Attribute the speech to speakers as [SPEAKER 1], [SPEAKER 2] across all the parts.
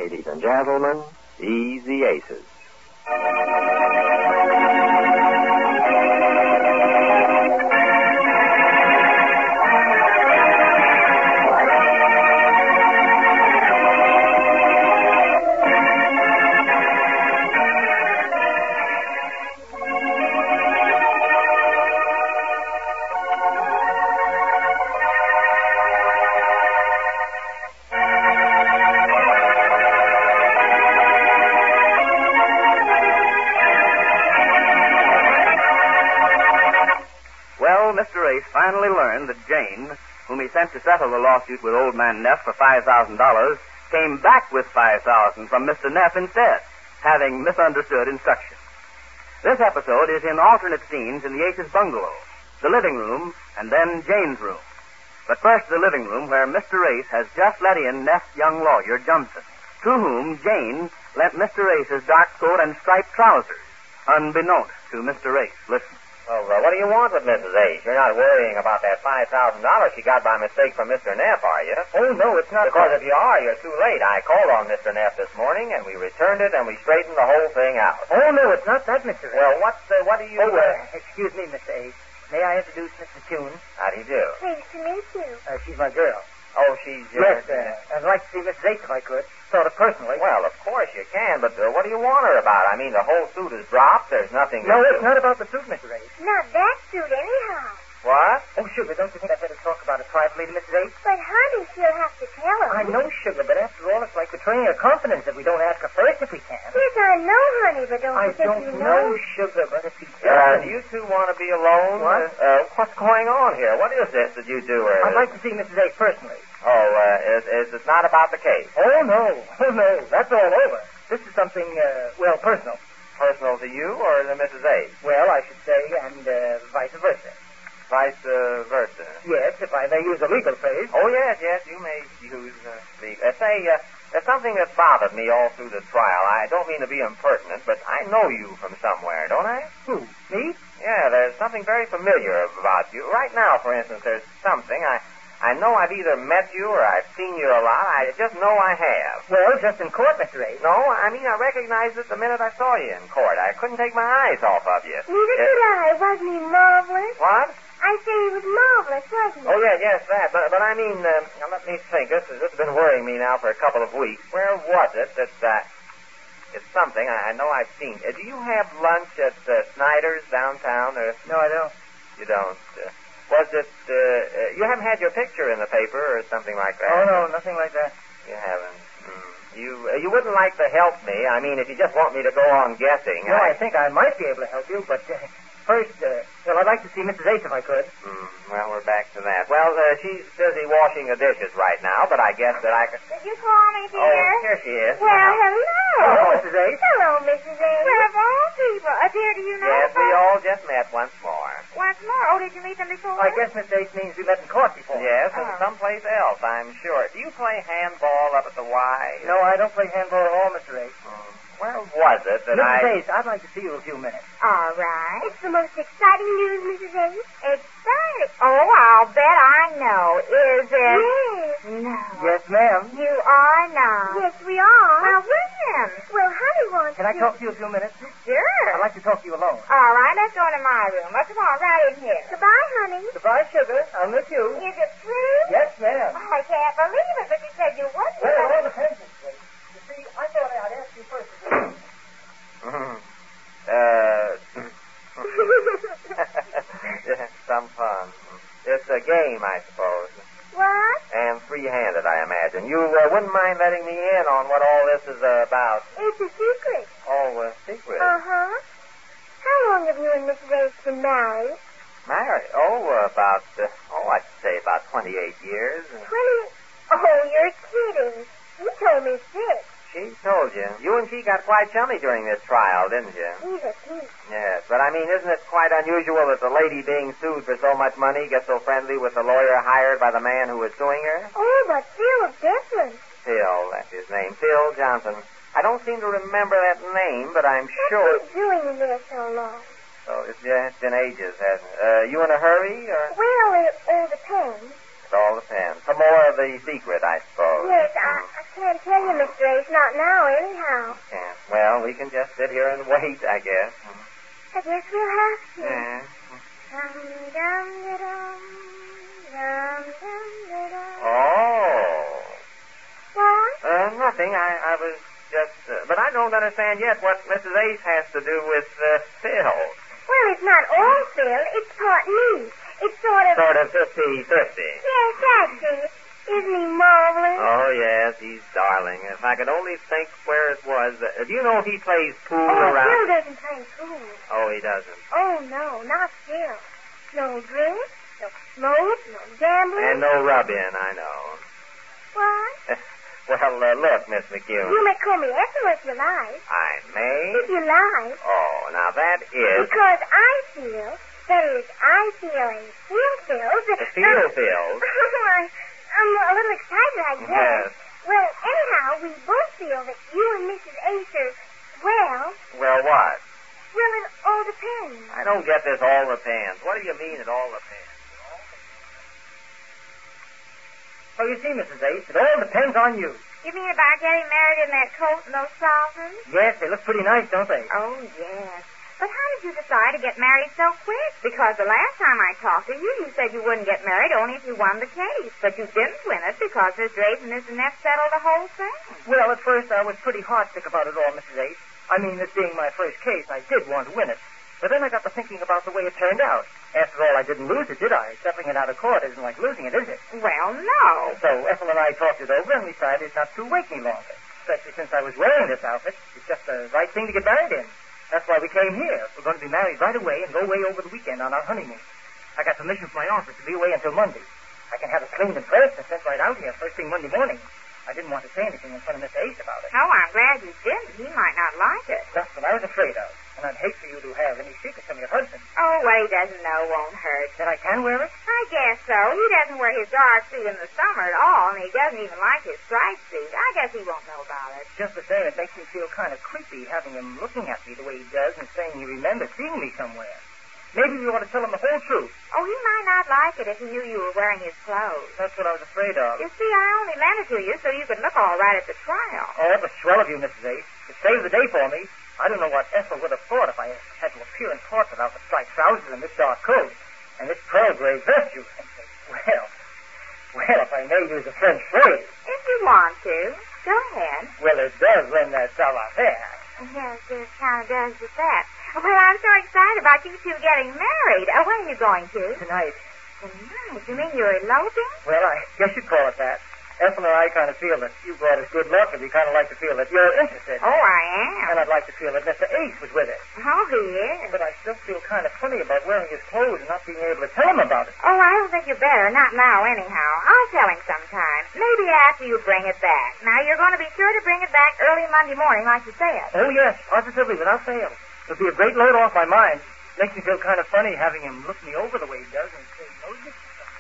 [SPEAKER 1] Ladies and gentlemen, Easy Aces.
[SPEAKER 2] Mr. Ace finally learned that Jane, whom he sent to settle the lawsuit with Old Man Neff for $5,000, came back with $5,000 from Mr. Neff instead, having misunderstood instructions. This episode is in alternate scenes in the Ace's bungalow, the living room, and then Jane's room. But first the living room, where Mr. Ace has just let in Neff's young lawyer, Johnson, to whom Jane lent Mr. Ace's dark coat and striped trousers, unbeknownst to Mr. Ace. Listen.
[SPEAKER 3] Oh, what do you want with Mrs. Ace? You're not worrying about that $5,000 she got by mistake from Mr. Neff, are you?
[SPEAKER 4] Oh, no, it's not.
[SPEAKER 3] Because if you are, you're too late. I called on Mr. Neff this morning, and we returned it, and we straightened the whole thing out.
[SPEAKER 4] Oh, no, it's not that, Mr. Ace.
[SPEAKER 3] Well, what do you...
[SPEAKER 4] Excuse me, Mr. Ace. May I introduce Mrs. Tune?
[SPEAKER 3] How do you do?
[SPEAKER 5] Pleased to meet you.
[SPEAKER 4] She's my girl.
[SPEAKER 3] Oh, she's...
[SPEAKER 4] Yes, I'd like to see Mrs. Ace if I could. Sort of personally.
[SPEAKER 3] Well, of course you can, but what do you want her about? I mean, the whole suit is dropped. There's nothing...
[SPEAKER 4] No, it's not about the suit, Mr. Ace.
[SPEAKER 5] Not that suit, anyhow.
[SPEAKER 3] What?
[SPEAKER 4] Oh, Sugar, don't you think I'd better talk about it privately to Mrs. Ace?
[SPEAKER 5] But, honey, she'll have to tell her.
[SPEAKER 4] I know, Sugar, but after all, it's like betraying her confidence if we don't ask her first if we can.
[SPEAKER 5] Yes, I know, honey, but don't
[SPEAKER 4] I
[SPEAKER 5] you think
[SPEAKER 4] don't
[SPEAKER 5] you
[SPEAKER 4] know, Sugar, but if he
[SPEAKER 3] Do
[SPEAKER 4] does...
[SPEAKER 3] you two want to be alone?
[SPEAKER 4] What?
[SPEAKER 3] What's going on here? What is this that you do?
[SPEAKER 4] I'd like to see Mrs. Ace personally.
[SPEAKER 3] Oh, is it not about the case?
[SPEAKER 4] Oh, no. That's all over. This is something, personal.
[SPEAKER 3] Personal to you or to Mrs. Ace?
[SPEAKER 4] Well, I should say, and vice versa.
[SPEAKER 3] Vice versa.
[SPEAKER 4] Yes, if I may use a legal phrase.
[SPEAKER 3] Oh, yes, you may use there's something that bothered me all through the trial. I don't mean to be impertinent, but I know you from somewhere, don't I?
[SPEAKER 4] Who, me?
[SPEAKER 3] Yeah, there's something very familiar about you. Right now, for instance, there's something. I know I've either met you or I've seen you a lot. I just know I have.
[SPEAKER 4] Well, just in court, Mr. Ace.
[SPEAKER 3] No, I mean, I recognized it the minute I saw you in court. I couldn't take my eyes off of you.
[SPEAKER 5] Neither could I. Wasn't he marvelous?
[SPEAKER 3] What?
[SPEAKER 5] I say he was marvelous, wasn't he?
[SPEAKER 3] Oh, yes, that. But I mean, now let me think. This has been worrying me now for a couple of weeks. Where was it that, it's something I know I've seen. Do you have lunch at Snyder's downtown? Or...
[SPEAKER 4] No, I don't.
[SPEAKER 3] You don't? Was it, you haven't had your picture in the paper or something like that?
[SPEAKER 4] Oh, no, nothing like that.
[SPEAKER 3] You haven't. You wouldn't like to help me. I mean, if you just want me to go on guessing.
[SPEAKER 4] No, I think I might be able to help you, but first, I'd like to see Mrs. Ace if I could.
[SPEAKER 3] Well, we're back to that. Well, she's busy washing the dishes right now, but I guess that I could...
[SPEAKER 5] Did you call me, dear?
[SPEAKER 3] Oh, here she is.
[SPEAKER 5] Well, hello.
[SPEAKER 4] Hello, Mrs. Ace.
[SPEAKER 5] Hello, Mrs. Ace. Well, of all people. Dear, do you know...
[SPEAKER 3] Yes, we all just met once more.
[SPEAKER 5] Once more? Oh, did you meet them before?
[SPEAKER 4] I guess Mrs. Ace means we met in court before.
[SPEAKER 3] Yes, and someplace else, I'm sure. Do you play handball up at the Y?
[SPEAKER 4] No, I don't play handball at all, Mr. Ace.
[SPEAKER 3] Where was it that
[SPEAKER 4] Mrs. Ace, I'd like to see you a few minutes.
[SPEAKER 5] All right. It's the most exciting news, Mrs. Ace. Exciting? Oh, I'll bet I know. Is it? Yes. No.
[SPEAKER 4] Yes, ma'am.
[SPEAKER 5] You are not. Yes, we are. Well, when? Well, honey wants
[SPEAKER 4] Can I talk to you a few minutes?
[SPEAKER 5] Sure.
[SPEAKER 4] I'd like to talk to you alone.
[SPEAKER 5] All right, let's go into my room. Come on, right in here. Goodbye, honey.
[SPEAKER 4] Goodbye, Sugar. I'll miss you.
[SPEAKER 5] Is it true?
[SPEAKER 4] Yes, ma'am.
[SPEAKER 5] I can't believe it, but you said you wouldn't.
[SPEAKER 4] Well, it all depends, Mrs. Ace. You see, I thought I'd ask you first.
[SPEAKER 3] Yeah, some fun. It's a game, I suppose.
[SPEAKER 5] What?
[SPEAKER 3] And free-handed, I imagine. You wouldn't mind letting me in on what all this is about?
[SPEAKER 5] It's a secret.
[SPEAKER 3] Oh, secret?
[SPEAKER 5] Uh-huh. How long have you and Mrs. Ace been married?
[SPEAKER 3] Married? I'd say about 28 years.
[SPEAKER 5] 20? Oh, you're kidding. You told me 6.
[SPEAKER 3] She told you. You and she got quite chummy during this trial, didn't you?
[SPEAKER 5] He's a thief.
[SPEAKER 3] Yes, but I mean, isn't it quite unusual that the lady being sued for so much money gets so friendly with the lawyer hired by the man who was suing her?
[SPEAKER 5] Oh, but Phil's different.
[SPEAKER 3] Phil, that's his name. Phil Johnson. I don't seem to remember that name, but I'm sure...
[SPEAKER 5] What's he doing in there so long?
[SPEAKER 3] Oh, it's been ages, hasn't it? You in a hurry, or...?
[SPEAKER 5] Well, it all depends.
[SPEAKER 3] It all depends. Some more of the secret, I suppose.
[SPEAKER 5] Yes, Can't tell you, Mr. Ace, not now, anyhow.
[SPEAKER 3] Yeah. Well, we can just sit here and wait, I guess.
[SPEAKER 5] I guess we'll have to.
[SPEAKER 3] Yeah.
[SPEAKER 5] Dum-dum-da-dum, dum-dum-da-dum.
[SPEAKER 3] Oh.
[SPEAKER 5] What?
[SPEAKER 3] Nothing. I was just... but I don't understand yet what Mrs. Ace has to do with Phil.
[SPEAKER 5] Well, it's not all Phil. It's part me. It's sort of...
[SPEAKER 3] Sort of 50-50.
[SPEAKER 5] Yes, that's it. Isn't he marvelous?
[SPEAKER 3] Oh, yes, he's darling. If I could only think where it was. Do you know if he plays pool
[SPEAKER 5] Oh,
[SPEAKER 3] around?
[SPEAKER 5] Phil doesn't play pool.
[SPEAKER 3] Oh, he doesn't.
[SPEAKER 5] Oh, no, not Phil. No drink, no smoke, no gambling.
[SPEAKER 3] And no rub-in, I know.
[SPEAKER 5] What?
[SPEAKER 3] Well, look, Miss McCune.
[SPEAKER 5] You may call me Ethel if you like.
[SPEAKER 3] I may?
[SPEAKER 5] If you like.
[SPEAKER 3] Oh, now that is...
[SPEAKER 5] Because I feel, that is, I feel and Phil feels...
[SPEAKER 3] The Phil feels?
[SPEAKER 5] I'm a little excited, I guess.
[SPEAKER 3] Yes.
[SPEAKER 5] Well, anyhow, we both feel that you and Mrs. Ace are, well...
[SPEAKER 3] Well, what?
[SPEAKER 5] Well, it all depends.
[SPEAKER 3] I don't get this all depends. What do you mean it all depends?
[SPEAKER 4] Oh, you see, Mrs. Ace, it all depends on you.
[SPEAKER 5] You mean about getting married in that coat and those trousers?
[SPEAKER 4] Yes, they look pretty nice, don't they?
[SPEAKER 5] Oh, yes. But how did you decide to get married so quick? Because the last time I talked to you, you said you wouldn't get married only if you won the case. But you didn't win it because Mr. Ace and Mr. Neff settled the whole thing.
[SPEAKER 4] Well, at first I was pretty heartsick about it all, Mrs. Ace. I mean, this being my first case, I did want to win it. But then I got to thinking about the way it turned out. After all, I didn't lose it, did I? Settling it out of court isn't like losing it, is it?
[SPEAKER 5] Well, no.
[SPEAKER 4] So Ethel and I talked it over and decided not to wait any longer. Especially since I was wearing this outfit. It's just the right thing to get married in. That's why we came here. We're going to be married right away and go away over the weekend on our honeymoon. I got permission from my office to be away until Monday. I can have it cleaned and pressed and sent right out here first thing Monday morning. I didn't want to say anything in front of Mr. Ace about it.
[SPEAKER 5] Oh, I'm glad you didn't. He might not like it.
[SPEAKER 4] That's what I was afraid of. And I'd hate for you to have any secrets from your husband.
[SPEAKER 5] Oh, what he doesn't know won't hurt.
[SPEAKER 4] Then I can wear it?
[SPEAKER 5] I guess so. He doesn't wear his dark suit in the summer at all, and he doesn't even like his striped suit. I guess he won't know about it.
[SPEAKER 4] Just the same, it makes me feel kind of creepy having him looking at me the way he does and saying he remembers seeing me somewhere. Maybe we ought to tell him the whole truth.
[SPEAKER 5] Oh, he might not like it if he knew you were wearing his clothes.
[SPEAKER 4] That's what I was afraid of.
[SPEAKER 5] You see, I only lent it to you so you could look all right at the trial.
[SPEAKER 4] Oh, that was swell of you, Mrs. Ace. It saved the day for me. I don't know what Ethel would have thought if I had to appear in court without the striped trousers and this dark coat. And this pearl gray vest you sent me. Well, if I may use a French phrase.
[SPEAKER 5] If you want to. Go ahead.
[SPEAKER 4] Well, it does lend that savoir-faire.
[SPEAKER 5] Yes, it kind of does with that. Well, I'm so excited about you two getting married. When are you going to?
[SPEAKER 4] Tonight.
[SPEAKER 5] Tonight? You mean you're eloping?
[SPEAKER 4] Well, I guess you'd call it that. Ethel and I kind of feel that you brought us good luck, and we kind of like to feel that you're interested.
[SPEAKER 5] Oh, I am.
[SPEAKER 4] And I'd like to feel that Mr. Ace was with us.
[SPEAKER 5] Oh, he is.
[SPEAKER 4] But I still feel kind of funny about wearing his clothes and not being able to tell him about it.
[SPEAKER 5] Oh, I don't think you better. Not now, anyhow. I'll tell him sometime. Maybe after you bring it back. Now, you're going to be sure to bring it back early Monday morning, like you said.
[SPEAKER 4] Oh, yes, positively, without fail. It'll be a great load off my mind. Makes me feel kind of funny having him look me over the way he does and say, no, this.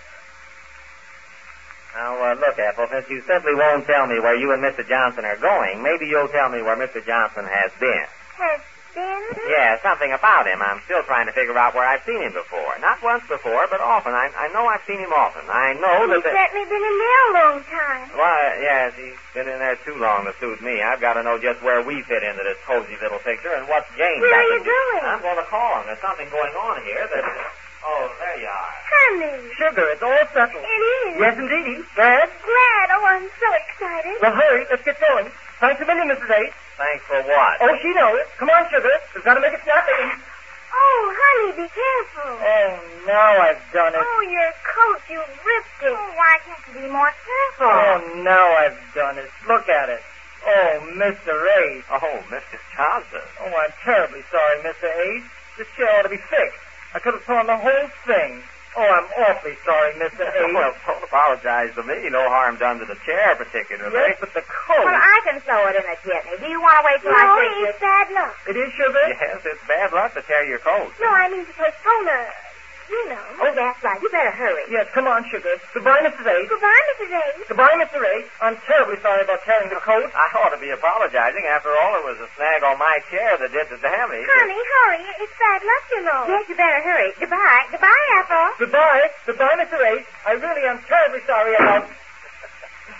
[SPEAKER 3] Now, look, Ethel, since you simply won't tell me where you and Mr. Johnson are going, maybe you'll tell me where Mr. Johnson has been.
[SPEAKER 5] Has been?
[SPEAKER 3] Yeah, something about him. I'm still trying to figure out where I've seen him before. Not once before, but often. I know I've seen him often. I know that...
[SPEAKER 5] He's certainly been in there a long time.
[SPEAKER 3] Well, yes, he's been in there too long to suit me. I've got to know just where we fit into this cozy little picture and what Jane
[SPEAKER 5] Where
[SPEAKER 3] got
[SPEAKER 5] are
[SPEAKER 3] to
[SPEAKER 5] you
[SPEAKER 3] do.
[SPEAKER 5] going?
[SPEAKER 3] I'm going to call him. There's something going on here that... Oh, there you are.
[SPEAKER 5] Honey.
[SPEAKER 4] Sugar, it's all settled.
[SPEAKER 5] It is.
[SPEAKER 4] Yes, indeed. Glad?
[SPEAKER 5] Glad. Oh, I'm so excited.
[SPEAKER 4] Well, hurry. Let's get going. Thanks a million, Mrs. Ace.
[SPEAKER 3] Thanks for what?
[SPEAKER 4] Oh, she knows. Come on, Sugar. We've got to make it snappy.
[SPEAKER 5] Oh, honey, be careful.
[SPEAKER 4] Oh, now I've done it.
[SPEAKER 5] Oh, your coat, you ripped it. Oh, why can't you be more careful?
[SPEAKER 4] Oh, now I've done it. Look at it. Oh, Mr. Ace.
[SPEAKER 3] Oh, Mr. Johnson.
[SPEAKER 4] Oh, I'm terribly sorry, Mr. Ace. This chair ought to be fixed. I could have torn the whole thing. Oh, I'm awfully sorry, Mr. Ace.
[SPEAKER 3] Well, don't apologize to me. No harm done to the chair, particularly.
[SPEAKER 4] Yes, but the coat.
[SPEAKER 5] Well, I can sew it in a kidney. Do you want to wait till I fix it?
[SPEAKER 6] It's bad luck.
[SPEAKER 4] It is, Sugar?
[SPEAKER 3] Yes, it's bad luck to tear your coat.
[SPEAKER 6] No, I mean to postpone you know.
[SPEAKER 5] Oh, that's right. You better hurry.
[SPEAKER 4] Yes, come on, Sugar. Goodbye, Mrs. Ace.
[SPEAKER 6] Goodbye, Mrs. Ace.
[SPEAKER 4] Goodbye, Mr. Ace. I'm terribly sorry about tearing the coat.
[SPEAKER 3] I ought to be apologizing. After all, it was a snag on my chair that did the damage.
[SPEAKER 6] Honey, hurry. It's bad luck, you know.
[SPEAKER 5] Yes, you better hurry. Goodbye. Goodbye, Ethel.
[SPEAKER 4] Goodbye. Goodbye, Mr. Ace. I really am terribly sorry about...
[SPEAKER 3] He's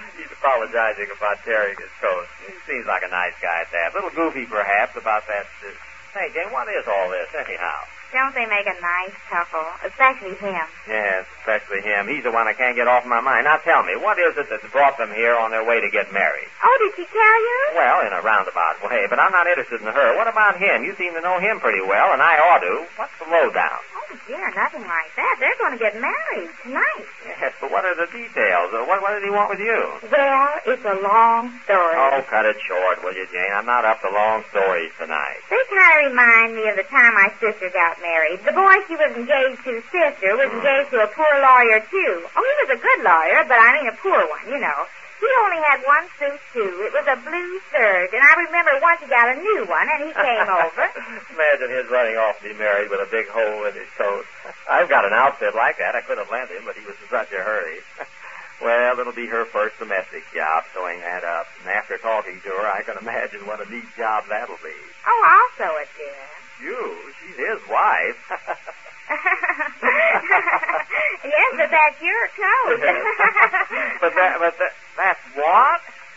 [SPEAKER 3] apologizing about tearing his coat. He seems like a nice guy at that. A little goofy, perhaps, about that. Hey, Jane, what is all this, anyhow?
[SPEAKER 5] Don't they make a nice couple? Especially him.
[SPEAKER 3] Yes, especially him. He's the one I can't get off my mind. Now, tell me, what is it that's brought them here on their way to get married?
[SPEAKER 5] Oh, did she tell you?
[SPEAKER 3] Well, in a roundabout way, but I'm not interested in her. What about him? You seem to know him pretty well, and I ought to. What's the lowdown?
[SPEAKER 5] Oh, dear, nothing like that. They're going to get married tonight.
[SPEAKER 3] Yes, but what are the details? What does he want with you?
[SPEAKER 5] Well, it's a long story.
[SPEAKER 3] Oh, cut it short, will you, Jane? I'm not up to long stories tonight.
[SPEAKER 5] They kind of remind me of the time my sister got married. The boy she was engaged to's sister was engaged to a poor lawyer, too. Oh, he was a good lawyer, but I mean a poor one, you know. He only had one suit, too. It was a blue serge, and I remember once he got a new one, and he came over.
[SPEAKER 3] Imagine his running off to be married with a big hole in his coat. I've got an outfit like that. I could have lent him, but he was in such a hurry. Well, it'll be her first domestic job, sewing that up. And after talking to her, I can imagine what a neat job that'll be.
[SPEAKER 5] Oh, I'll sew it, dear.
[SPEAKER 3] You? She's his wife.
[SPEAKER 5] Yes, but that's your coat.
[SPEAKER 3] but that's what?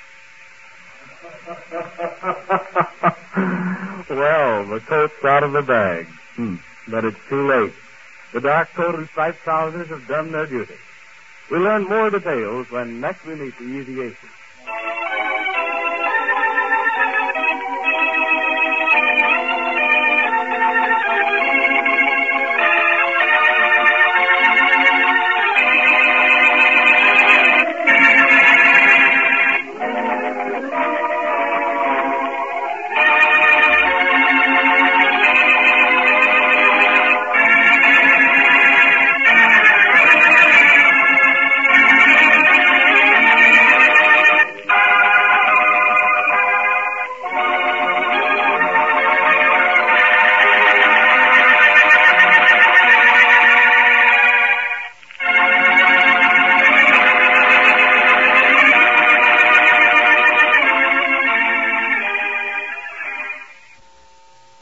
[SPEAKER 7] Well, the coat's out of the bag. But it's too late. The dark coat and striped trousers have done their duty. We'll learn more details when next we meet the Easy Aces.